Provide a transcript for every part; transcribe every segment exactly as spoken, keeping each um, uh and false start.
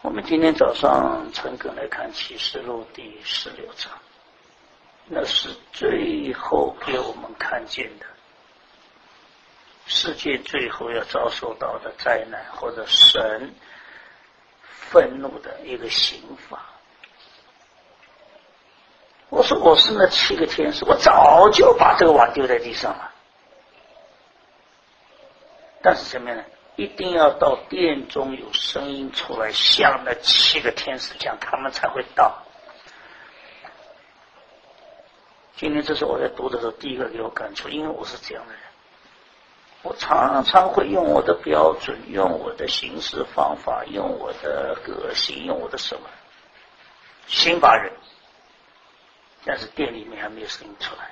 我们今天早上诚恳来看启示录第十六章，那是最后给我们看见的世界最后要遭受到的灾难，或者神愤怒的一个刑罚。我说我是那七个天使，我早就把这个碗丢在地上了。但是什么呢？一定要到殿中有声音出来，像那七个天使讲，他们才会到。今天这是我在读的时候第一个给我感触，因为我是这样的人，我常常会用我的标准，用我的行事方法，用我的个性，用我的什么刑罚人，但是店里面还没有声音出来。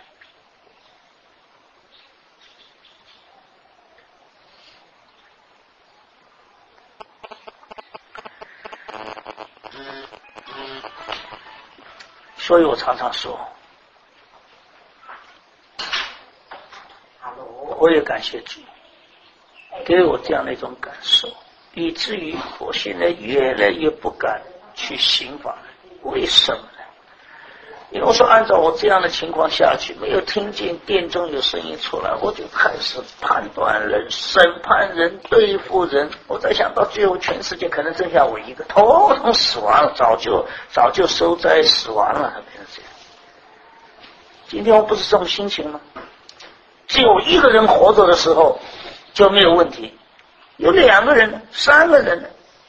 所以我常常说，我也感谢主给我这样的一种感受，以至于我现在越来越不敢去刑罚人。为什么呢？因为我说按照我这样的情况下去，没有听见殿中有声音出来，我就开始判断人、审判人、对付人。我在想到最后全世界可能剩下我一个，统统死亡了，早就早就受灾死亡了，变成这样。今天我不是这种心情吗？只有一个人活着的时候就没有问题，有两个人、三个人，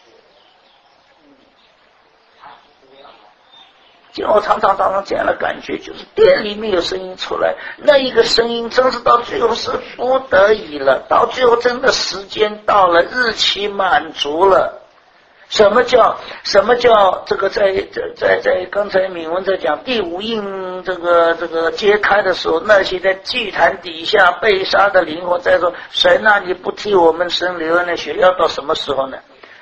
就我常常常常这样的感觉，就是店里面有声音出来，那一个声音真是到最后是不得已了，到最后真的时间到了，日期满足了。什么叫什么叫这个在在在在刚才敏文在讲第五印这个这个揭开的时候，那些在祭坛底下被杀的灵魂在说，神啊，你不替我们生流那血，要到什么时候呢？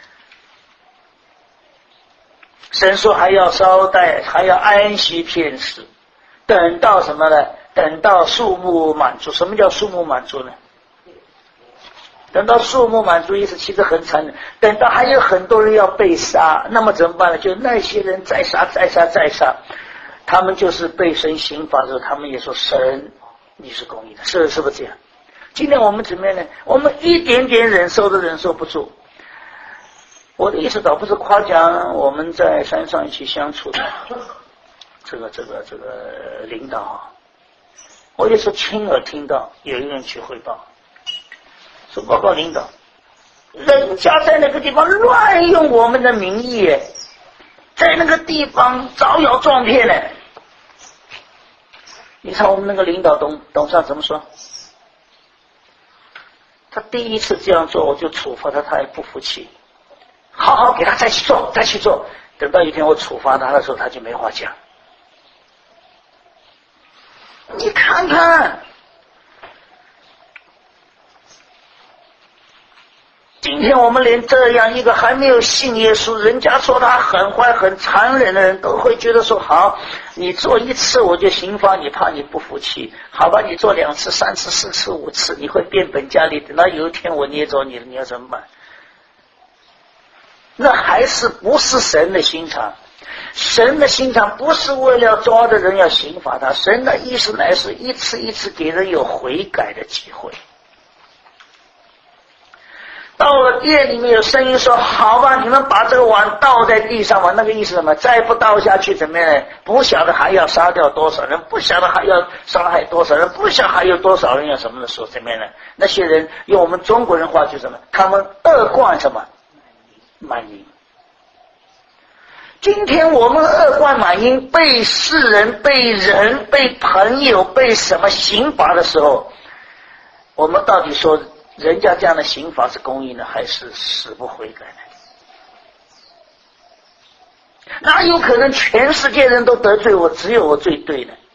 神说还要稍待，还要安息片时，等到什么呢？等到数目满足。什么叫数目满足呢？等到数目满足意思其实很残忍，等到还有很多人要被杀，那么怎么办呢？就那些人再杀再杀再杀，他们就是被神刑罚的时候，他们也说神你是公义的，是是不是这样？今天我们怎么样呢？我们一点点忍受都忍受不住。我的意思倒不是夸奖我们在山上一起相处的这个这个这个领导啊，我也是亲耳听到有一个人去汇报，说报告领导，人家在那个地方乱用我们的名义，在那个地方招摇撞骗呢。你看我们那个领导董董事长怎么说？他第一次这样做，我就处罚他，他也不服气。好好给他再去做，再去做。等到一天我处罚他的时候，他就没话讲。你看看，今天我们连这样一个还没有信耶稣，人家说他很坏很残忍的人，都会觉得说好，你做一次我就刑罚你，怕你不服气，好吧，你做两次三次四次五次，你会变本加厉，等到有一天我捏着你了，你要怎么办？那还是不是神的心肠？神的心肠不是为了抓的人要刑罚他，神的意思乃是一次一次给人有悔改的机会。到了店里面有声音说，好吧，你们把这个碗倒在地上吧，那个意思什么？再不倒下去怎么样？不晓得还要杀掉多少人，不晓得还要伤害多少人，不晓得还有多少人要什么的时候怎么样呢？那些人用我们中国人话就什么？他们恶贯什么？满盈。今天我们恶贯满盈，被世人、被人、被朋友、被什么刑罚的时候，我们到底说人家这样的刑罚是公义呢，还是死不悔改呢？哪有可能全世界人都得罪我，只有我最对呢？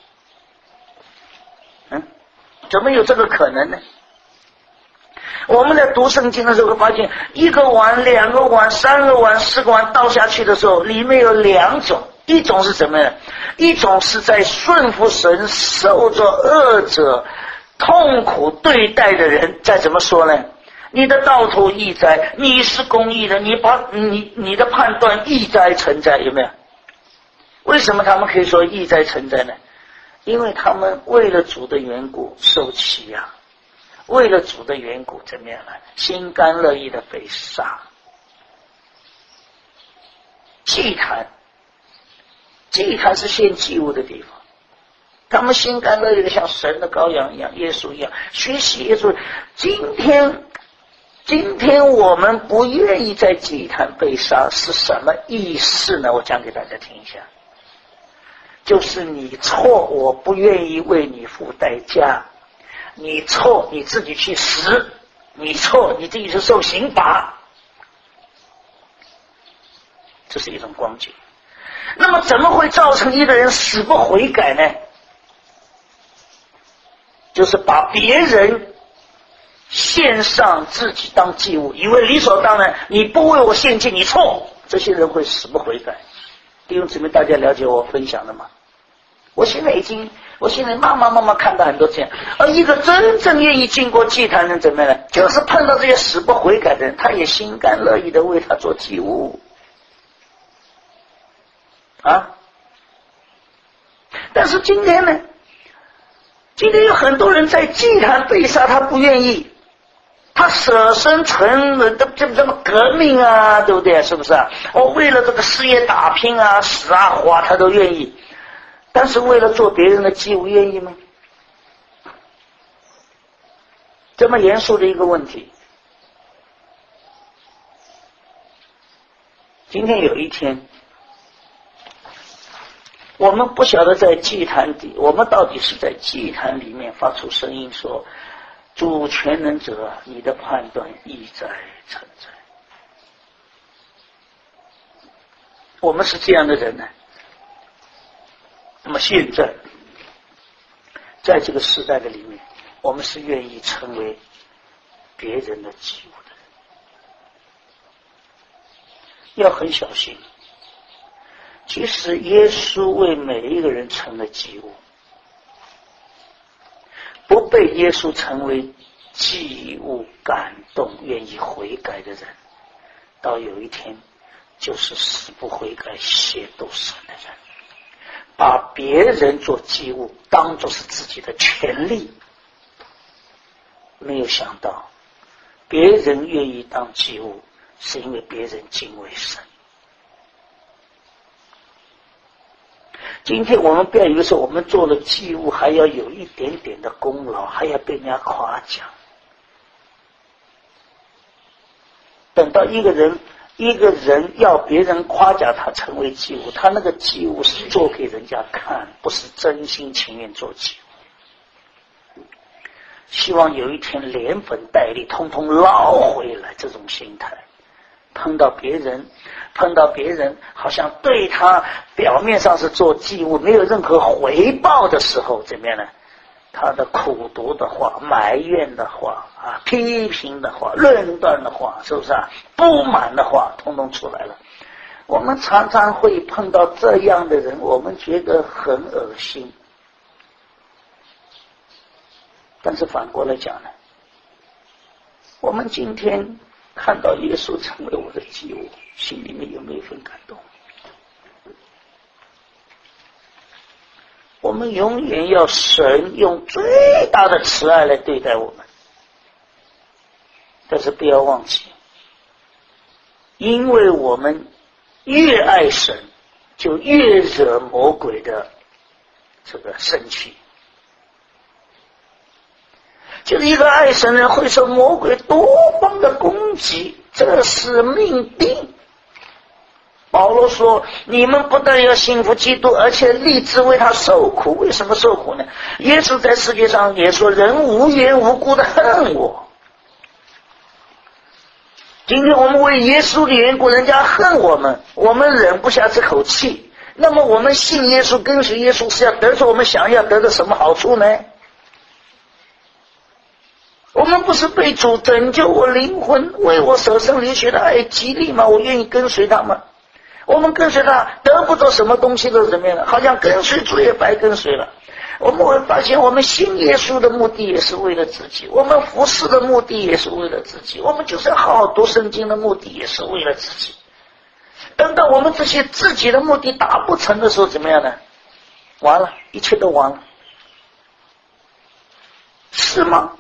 嗯，怎么有这个可能呢？我们在读圣经的时候会发现，一个碗、两个碗、三个碗、四个碗倒下去的时候，里面有两种，一种是什么呢？一种是在顺服神、受着恶者痛苦对待的人，再怎么说呢？ 你的道途义哉，你是公义的，你把你你的判断义哉诚哉，有没有？为什么他们可以说义哉诚哉呢？因为他们为了主的缘故受欺压，为了主的缘故怎么样呢？心甘乐意的被杀。祭坛，祭坛是献祭物的地方，他们心甘乐意的像神的羔羊一样，耶稣一样学习耶稣。今天今天我们不愿意在祭坛被杀是什么意思呢？我讲给大家听一下，就是你错，我不愿意为你付代价，你错你自己去死，你错你自己去受刑罚，这是一种光景。那么怎么会造成一个人死不悔改呢？就是把别人献上自己当祭物，以为理所当然，你不为我献祭你错，这些人会死不悔改。弟兄姊妹，大家了解我分享的吗？我现在已经我现在慢慢慢慢看到很多这样，而一个真正愿意经过祭坛的人怎么样呢？就是碰到这些死不悔改的人，他也心甘乐意的为他做祭物啊。但是今天呢，今天有很多人在祭坛被杀，他不愿意，他舍身成了这这这么革命啊，对不对？是不是啊？我为了这个事业打拼啊，死啊活他都愿意，但是为了做别人的祭物愿意吗？这么严肃的一个问题。今天有一天，我们不晓得在祭坛里，我们到底是在祭坛里面发出声音说，主全能者，你的判断义哉诚哉。我们是这样的人呢。那么现在在这个时代的里面，我们是愿意成为别人的祭物的人，要很小心。其实耶稣为每一个人成了祭物，不被耶稣成为祭物感动愿意悔改的人，到有一天就是死不悔改亵渎神的人，把别人做祭物当作是自己的权利。没有想到别人愿意当祭物是因为别人敬畏神。今天我们不要以为说我们做了祭物还要有一点点的功劳，还要被人家夸奖。等到一个人一个人要别人夸奖他成为祭物，他那个祭物是做给人家看，不是真心情愿做祭物。希望有一天连本带利通通捞回来，这种心态。碰到别人碰到别人好像对他表面上是做祭物，没有任何回报的时候，怎么样呢？他的苦毒的话、埋怨的话啊、批评的话、论断的话，是不是啊？不满的话通通出来了。我们常常会碰到这样的人，我们觉得很恶心。但是反过来讲呢，我们今天看到耶稣成为我的祭物，心里面有没有一份感动？我们永远要神用最大的慈爱来对待我们，但是不要忘记，因为我们越爱神，就越惹魔鬼的这个生气。就是一个爱神人会受魔鬼多方的攻击，这是命定。保罗说，你们不但要信服基督，而且立志为他受苦。为什么受苦呢？耶稣在世界上也说，人无缘无故的恨我。今天我们为耶稣的缘故，人家恨我们，我们忍不下这口气。那么我们信耶稣跟随耶稣是要得着我们想要得的什么好处呢？我们不是被主拯救我灵魂，为我舍生流血的爱激励吗？我愿意跟随他吗？我们跟随他得不到什么东西都是怎么样的？好像跟随主也白跟随了。 我们会发现，我们信耶稣的目的也是为了自己，我们服侍的目的也是为了自己，我们就是好好读圣经的目的也是为了自己。等到我们这些自己的目的达不成的时候，怎么样呢？完了，一切都完了，是吗？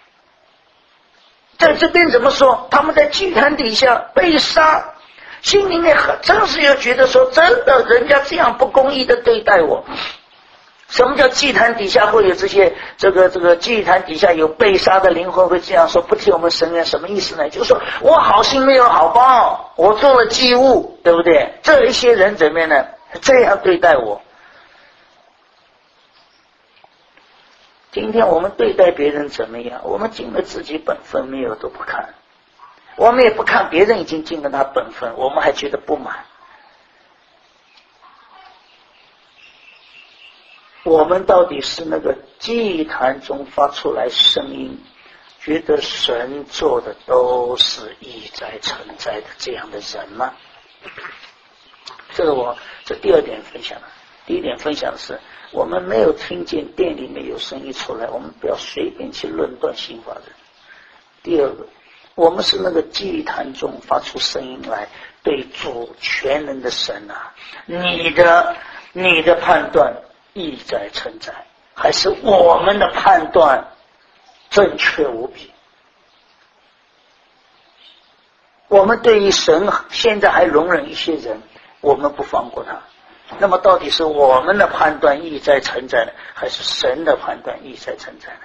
在这边怎么说？他们在祭坛底下被杀，心里面很真是要觉得说，真的人家这样不公义的对待我。什么叫祭坛底下会有这些这个这个祭坛底下有被杀的灵魂会这样说，不替我们伸冤？什么意思呢？就是说我好心没有好报，我做了祭物，对不对？这一些人怎么样呢？这样对待我。今天我们对待别人怎么样？我们尽了自己本分没有都不看，我们也不看别人已经尽了他本分，我们还觉得不满。我们到底是那个祭坛中发出来声音，觉得神做的都是意在存在的这样的人吗？这个我这第二点分享了。第一点分享的是，我们没有听见店里面有声音出来，我们不要随便去论断刑法人。第二个，我们是那个祭坛中发出声音来，对主全能的神啊，你的你的判断意在存在，还是我们的判断正确无比？我们对于神现在还容忍一些人，我们不放过他。那么到底是我们的判断意在存在呢，还是神的判断意在存在呢？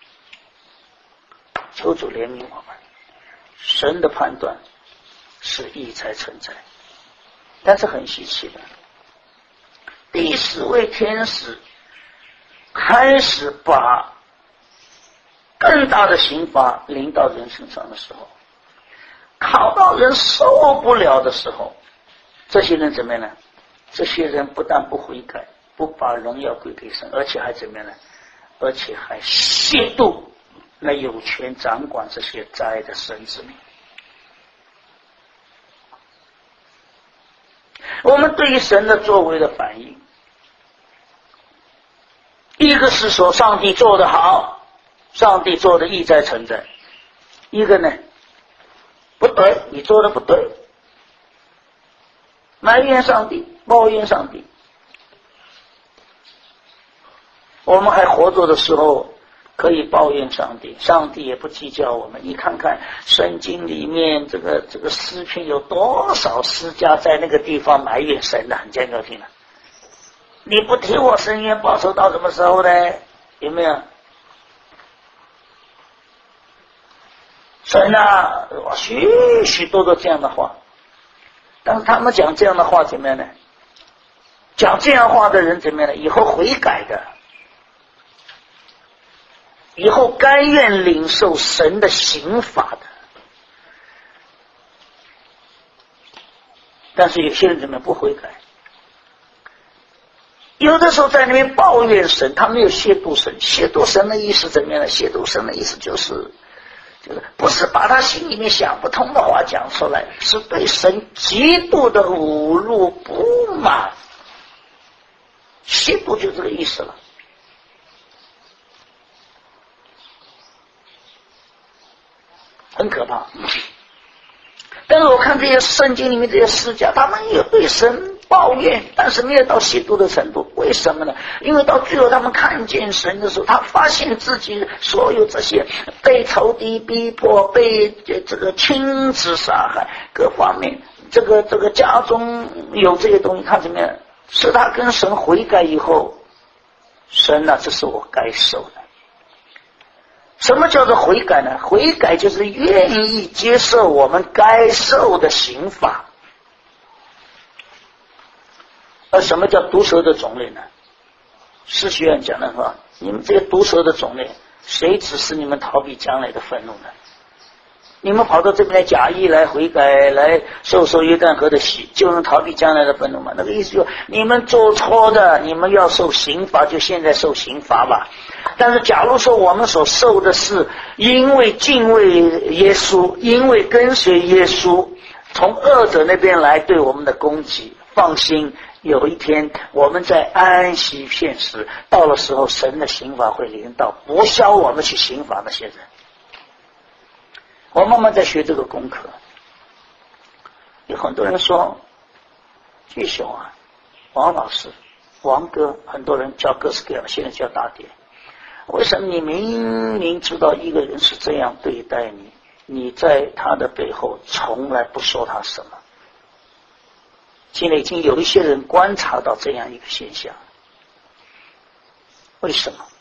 求主怜悯我们，神的判断是意在存在，但是很稀奇的，第十位天使开始把更大的刑罚临到人身上的时候，考到人受不了的时候，这些人怎么样呢？这些人不但不悔改，不把荣耀归给神，而且还怎么样呢？而且还亵渎那有权掌管这些灾的神之名。我们对于神的作为的反应，一个是说上帝做得好，上帝做的意在存在；一个呢，不对，你做的不对，埋怨上帝，抱怨上帝。我们还活着的时候可以抱怨上帝，上帝也不计较我们。你看看圣经里面这个这个诗篇有多少诗家在那个地方埋怨神的，很见到听了。你不替我伸冤报仇到什么时候呢？有没有？神啊，许许多多这样的话。但是他们讲这样的话怎么样呢？讲这样话的人怎么样呢？以后悔改的，以后甘愿领受神的刑罚的。但是有些人怎么不悔改？有的时候在那边抱怨神，他没有亵渎神。亵渎神的意思怎么样呢？亵渎神的意思就是就是不是把他心里面想不通的话讲出来，是对神极度的侮辱不满。亵渎就这个意思了。很可怕。但是我看这些圣经里面这些诗家，他们有对神抱怨，但是没有到亵渎的程度。为什么呢？因为到最后他们看见神的时候，他发现自己所有这些被仇敌逼迫，被这个亲子杀害，各方面，这个这个家中有这些东西，他怎么样？是他跟神悔改以后，神啊，这是我该受的。什么叫做悔改呢？悔改就是愿意接受我们该受的刑罚。而什么叫毒蛇的种类呢？诗学院讲的话，你们这些毒蛇的种类，谁指示你们逃避将来的愤怒呢？你们跑到这边来假意来悔改，来受受约旦河的洗，就能逃避将来的愤怒吗？那个意思就是你们做错的，你们要受刑罚，就现在受刑罚吧。但是假如说我们所受的是因为敬畏耶稣，因为跟随耶稣，从恶者那边来对我们的攻击，放心， 有一天我们在安息片时，到了时候神的刑罚会临到，不需要我们去刑罚那些人。我慢慢在学这个功课。有很多人说巨雄啊，王老师，王哥，很多人叫各式各样，现在叫大爹。为什么你明明知道一个人是这样对待你，你在他的背后从来不说他什么？现在已经有一些人观察到这样一个现象，为什么？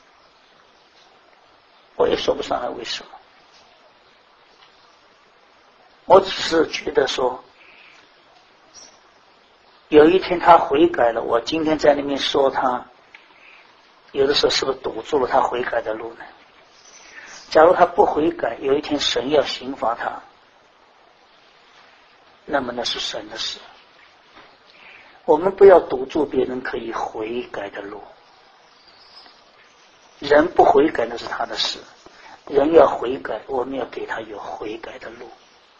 我也说不上来为什么。我只是觉得说，有一天他悔改了，我今天在那边说他，有的时候是不是堵住了他悔改的路呢？假如他不悔改，有一天神要刑罚他，那么那是神的事。我们不要堵住别人可以悔改的路，人不悔改那是他的事，人要悔改，我们要给他有悔改的路。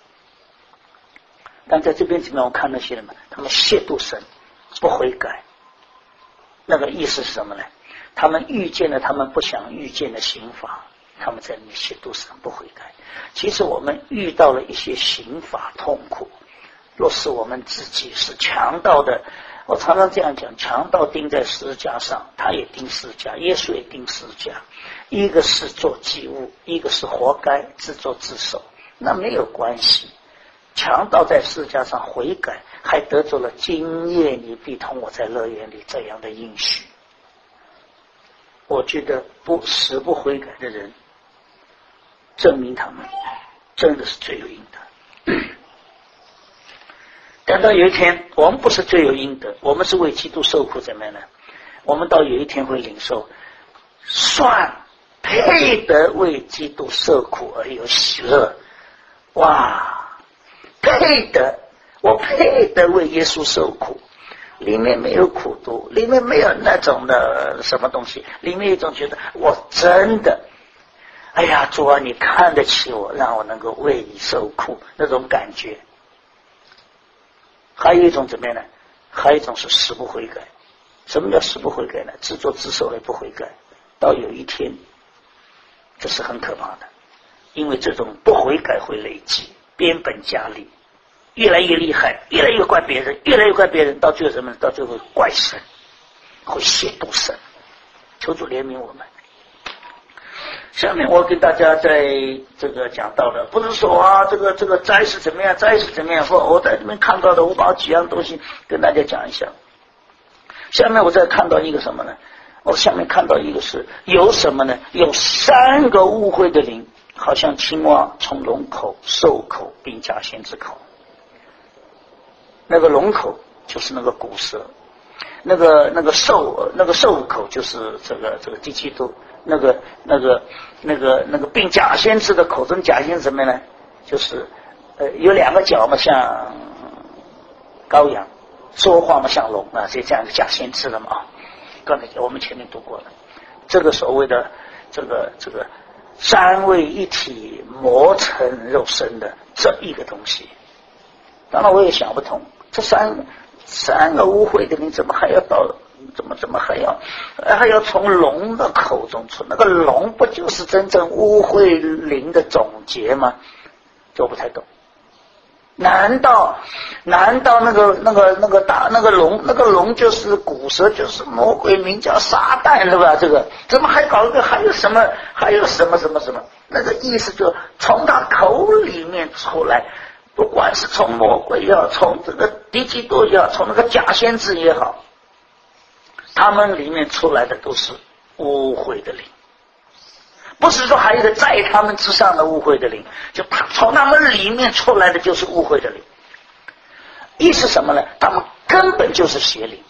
但在这边怎么样？我看那些人们，他们亵渎神，不悔改，那个意思是什么呢？他们遇见了他们不想遇见的刑罚，他们在那里亵渎神，不悔改。其实我们遇到了一些刑罚痛苦，若是我们自己是强盗的，我常常这样讲，强盗钉在十字架上，他也钉十字架，耶稣也钉十字架，一个是做祭物，一个是活该自作自受，那没有关系。强盗在十字架上悔改，还得着了今夜你必同我在乐园里这样的应许。我觉得不死不悔改的人，证明他们真的是罪有应得。等到有一天我们不是罪有应得，我们是为基督受苦，怎么样呢？我们到有一天会领受，算配得为基督受苦而有喜乐。哇，配得，我配得为耶稣受苦，里面没有苦毒，里面没有那种的什么东西，里面有一种觉得我真的，哎呀，主啊，你看得起我，让我能够为你受苦，那种感觉。还有一种怎么样呢？还有一种是死不悔改。什么叫死不悔改呢？自作自受的不悔改，到有一天，这是很可怕的，因为这种不悔改会累积，变本加厉，越来越厉害，越来越怪别人，越来越怪别人，到最后什么？到最后怪神，会亵渎神。求主怜悯我们。下面我跟大家在这个讲到的，不是说啊，这个这个灾是怎么样，灾是怎么样，或我在这边看到的，我把几样东西跟大家讲一下。下面我再看到一个什么呢？我下面看到一个是有什么呢？有三个污秽的灵，好像青蛙从龙口、兽口并假先之口。那个龙口就是那个古蛇，那个那个兽那个兽口就是这个这个第七度。那个那个那个那个并假先知的口中，假先知什么呢？就是呃有两个角嘛，像羔羊，说话嘛像龙啊，所以这样的假先知了嘛啊。刚才我们前面读过了，这个所谓的这个这个三位一体磨成肉身的这一个东西，当然我也想不通，这三三个污秽的你怎么还要到？怎么怎么还要还要从龙的口中出？那个龙不就是真正污秽灵的总结吗？这我不太懂。难道难道那个那个那个大那个龙那个龙就是古蛇，就是魔鬼，名叫撒旦是吧？这个怎么还搞一个还有什么还有什么什么什么？那个意思就从他口里面出来，不管是从魔鬼也好，从这个敌基督也好，从那个假先知也好，他们里面出来的都是污秽的灵，不是说还有一个在他们之上的污秽的灵，就从他们里面出来的就是污秽的灵。意思什么呢？他们根本就是邪灵。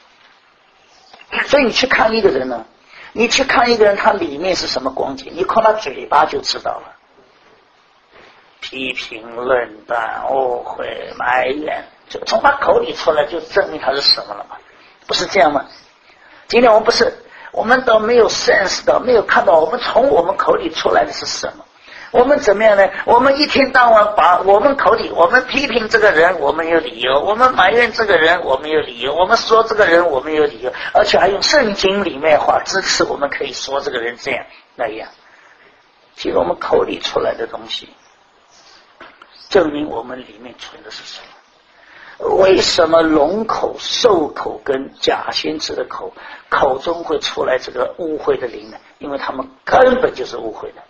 所以你去看一个人呢，你去看一个人他里面是什么光景，你看他嘴巴就知道了，批评论断误会埋怨，就从他口里出来就证明他是什么了嘛？不是这样吗？今天我们不是，我们都没有 sense 到，没有看到，我们从我们口里出来的是什么？ 我们怎么样呢？我们一天到晚把我们口里，我们批评这个人，我们有理由；我们埋怨这个人，我们有理由；我们说这个人，我们有理由，而且还用圣经里面话支持我们可以说这个人这样那样。其实我们口里出来的东西，证明我们里面存的是什么。为什么龙口、兽口跟假先知的口口中会出来这个污秽的灵呢？因为他们根本就是污秽的。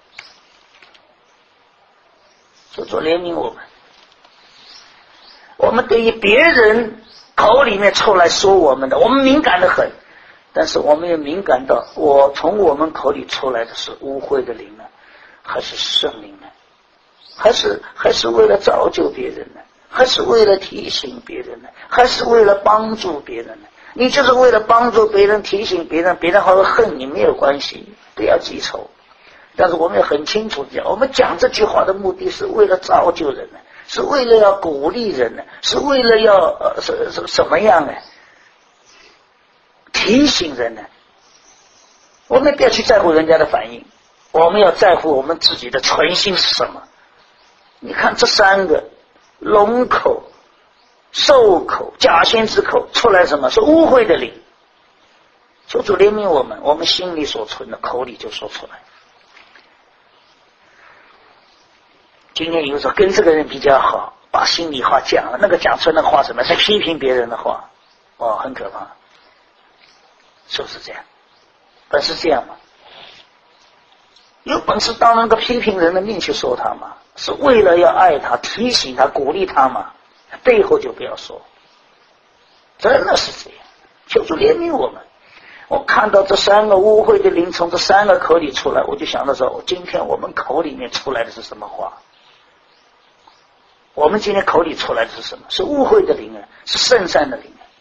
求主怜悯我们，我们对于别人口里面出来说我们的，我们敏感得很，但是我们也敏感到，我从我们口里出来的是污秽的灵呢，还是圣灵呢？还是还是为了造就别人呢？还是为了提醒别人呢？还是为了帮助别人呢？你就是为了帮助别人、提醒别人，别人还会恨你没有关系，不要记仇。但是我们也很清楚讲，我们讲这句话的目的是为了造就人呢，是为了要鼓励人呢，是为了要呃什什什么样呢？提醒人呢。我们不要去在乎人家的反应，我们要在乎我们自己的存心是什么。你看这三个龙口、兽口、假先知口出来什么？是污秽的灵。求主怜悯我们，我们心里所存的口里就说出来。今天有时候跟这个人比较好，把心里话讲了，那个讲出来的话什么？是批评别人的话，哦，很可怕，是不是这样？本是这样吗？有本事当那个批评人的面去说他嘛，是为了要爱他、提醒他、鼓励他嘛，背后就不要说，真的是这样。求主怜悯我们。我看到这三个污秽的灵从这三个口里出来，我就想到说，今天我们口里面出来的是什么话？我们今天口里出来的是什么？是污秽的灵啊，是圣善的灵啊，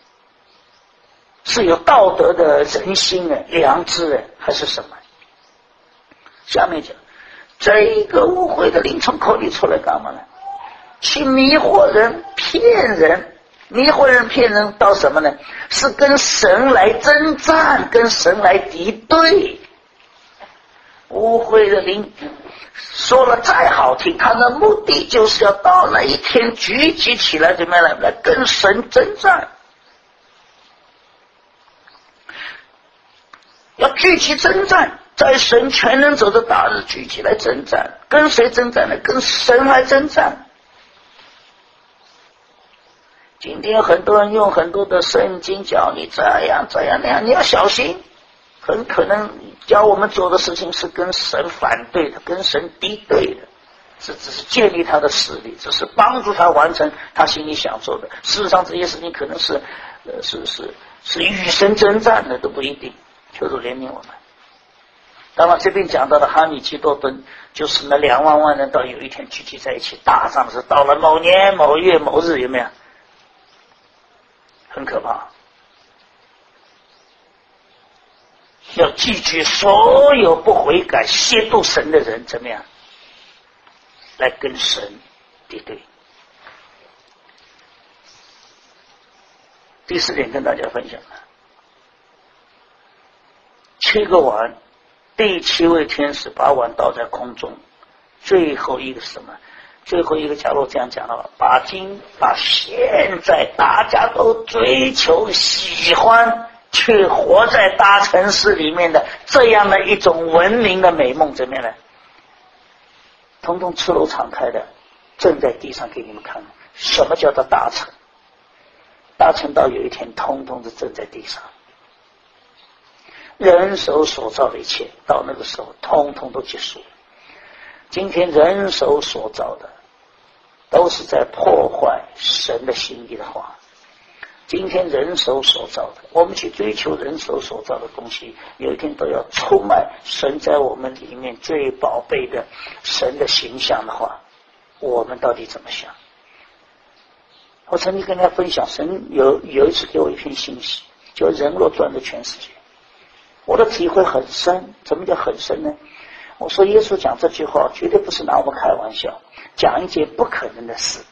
是有道德的人心啊、良知啊，还是什么？下面讲，这个污秽的灵从口里出来干嘛呢？去迷惑人、骗人，迷惑人、骗人到什么呢？是跟神来征战，跟神来敌对。污秽的灵说了再好听，他的目的就是要到那一天聚集起来，怎么样来来跟神征战，要聚集征战，在神全能者的大日聚集来征战。跟谁征战呢？跟神来征战。今天很多人用很多的圣经教你这样这样那样，你要小心，很可能教我们做的事情是跟神反对的，跟神敌对的，是只是建立他的势力，只是帮助他完成他心里想做的。事实上这些事情可能是呃是是是与神征战的，都不一定。求主怜悯我们。当然这边讲到的哈米基多顿，就是那两万万人到有一天聚集在一起打仗，是到了某年某月某日，有没有？很可怕。要记住所有不悔改亵渎神的人怎么样来跟神敌对。第四点跟大家分享了七个碗，第七位天使把碗倒在空中，最后一个是什么？最后一个假如这样讲的话，把今把现在大家都追求喜欢却活在大城市里面的这样的一种文明的美梦怎么样呢？通通赤裸敞开的正在地上给你们看。什么叫做大城？大城到有一天通通是正在地上，人手所造的一切到那个时候通通都结束了。今天人手所造的都是在破坏神的心意的话，今天人手所造的，我们去追求人手所造的东西，有一天都要出卖神在我们里面最宝贝的神的形象的话，我们到底怎么想？我曾经跟大家分享，神有有一次给我一篇信息，叫人若赚了全世界。我的体会很深。怎么叫很深呢？我说耶稣讲这句话绝对不是拿我们开玩笑，讲一件不可能的事。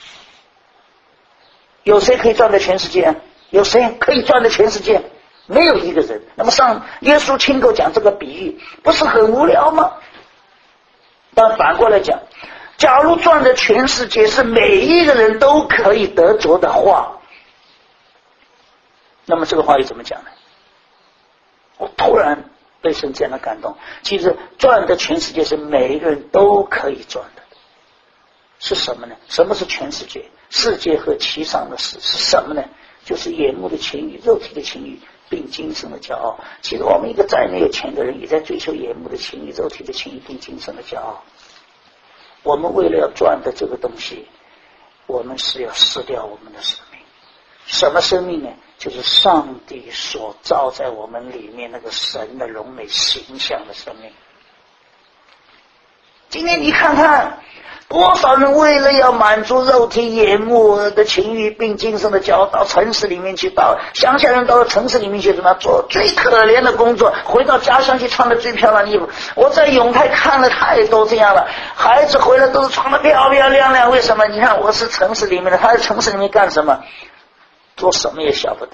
有谁可以赚得全世界？有谁可以赚得全世界？没有一个人。那么上耶稣亲口讲这个比喻，不是很无聊吗？ 但反过来讲，假如赚的全世界是每一个人都可以得着的话，那么这个话语怎么讲呢？我突然被神这样的感动。其实赚的全世界是每一个人都可以赚的，是什么呢？什么是全世界？世界和其上的事是什么呢？就是眼目的情欲、肉体的情欲，并今生的骄傲。其实我们一个再没有钱的人，也在追求眼目的情欲、肉体的情欲，并今生的骄傲。我们为了要赚的这个东西，我们是要失掉我们的生命。什么生命呢？就是上帝所造在我们里面那个神的荣美形象的生命。今天你看看多少人为了要满足肉体眼目的情欲，并今生的骄傲，到城市里面去，到乡下人到了城市里面去，怎么做最可怜的工作，回到家乡去穿的最漂亮的衣服。我在永泰看了太多这样了，孩子回来都是穿的漂漂亮亮。为什么？你看我是城市里面的，他在城市里面干什么？做什么也晓不得。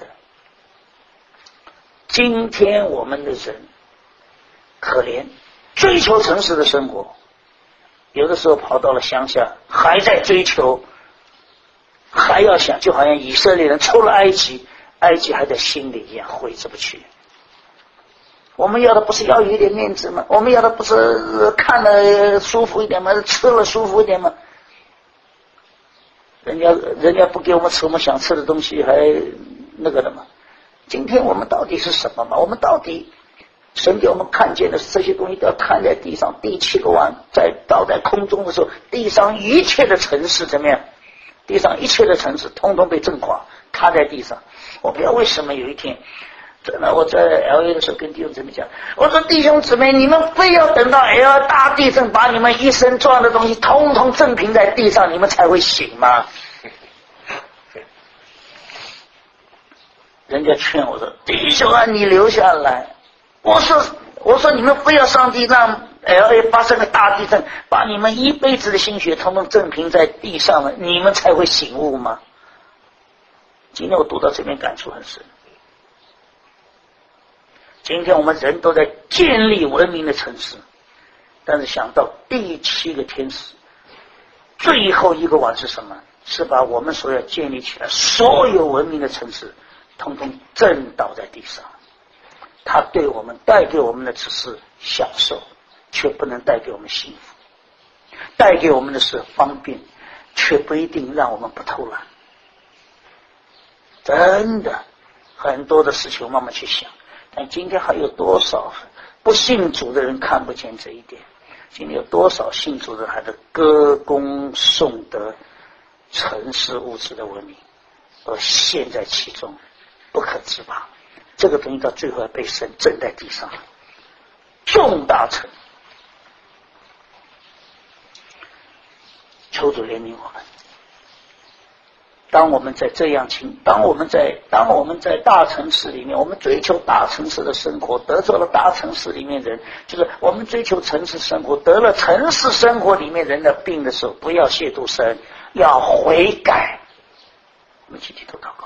今天我们的人可怜，追求城市的生活，有的时候跑到了乡下，还在追求，还要想，就好像以色列人出了埃及，埃及还在心里一样挥之不去。我们要的不是要有一点面子吗？我们要的不是看了舒服一点吗？吃了舒服一点吗？人家人家不给我们吃我们想吃的东西，还那个的吗？今天我们到底是什么嘛？我们到底神给我们看见的这些东西都要摊在地上，第七个碗在倒在空中的时候，地上一切的城市怎么样？地上一切的城市通通被震垮，塌在地上。我不知道为什么有一天，真的我在 L A 的时候跟弟兄姊妹讲，我说弟兄姊妹，你们非要等到 L 大地震把你们一生赚的东西通通震平在地上，你们才会醒吗？人家劝我说，弟兄啊，你留下来。我说我说你们非要上帝让 L A 发生个大地震，把你们一辈子的心血统统震平在地上了，你们才会醒悟吗？今天我读到这边感触很深。今天我们人都在建立文明的城市，但是想到第七个天使最后一个碗是什么？是把我们所要建立起来所有文明的城市统统震倒在地上。他对我们带给我们的只是享受，却不能带给我们幸福。带给我们的是方便，却不一定让我们不偷懒。真的很多的事情我慢慢去想，但今天还有多少不信主的人看不见这一点？今天有多少信主的人还在歌功颂德城市物质的文明，而陷在其中不可自拔。这个东西到最后被神震在地上，重大成。求主怜悯我们。当我们在这样情，当我们在当我们在大城市里面，我们追求大城市的生活，得着了大城市里面人，就是我们追求城市生活，得了城市生活里面人的病的时候，不要亵渎神，要悔改。我们一起低头祷告。